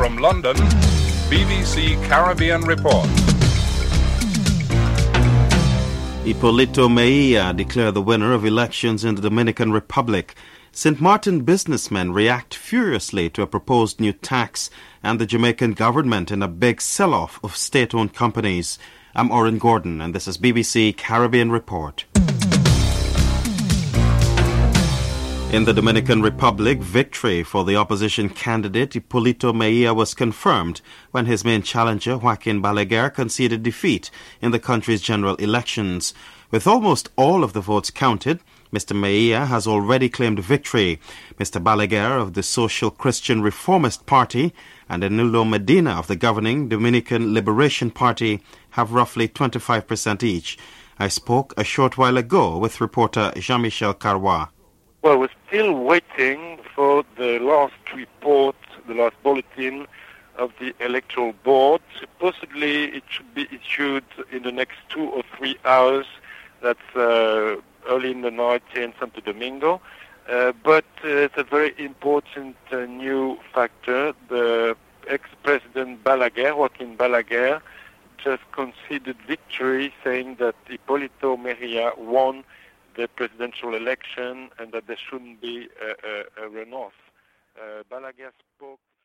From London, BBC Caribbean Report. Hipólito Mejia declared the winner of elections in the Dominican Republic. St. Martin businessmen react furiously to a proposed new tax and the Jamaican government in a big sell-off of state-owned companies. I'm Oren Gordon and this is BBC Caribbean Report. In the Dominican Republic, victory for the opposition candidate Hipólito Mejia was confirmed when his main challenger Joaquin Balaguer conceded defeat in the country's general elections. With almost all of the votes counted, Mr. Mejia has already claimed victory. Mr. Balaguer of the Social Christian Reformist Party and Danilo Medina of the governing Dominican Liberation Party have roughly 25% each. I spoke a short while ago with reporter Jean-Michel Carrois. Well, we're still waiting for the last report, the last bulletin of the Electoral Board. Supposedly it should be issued in the next 2 or 3 hours. That's early in the night here in Santo Domingo. But it's a very important new factor. The ex-president Balaguer, Joaquin Balaguer, just conceded victory, saying that Hipólito Mejia won the presidential election and that there shouldn't be a runoff. Balaguer spoke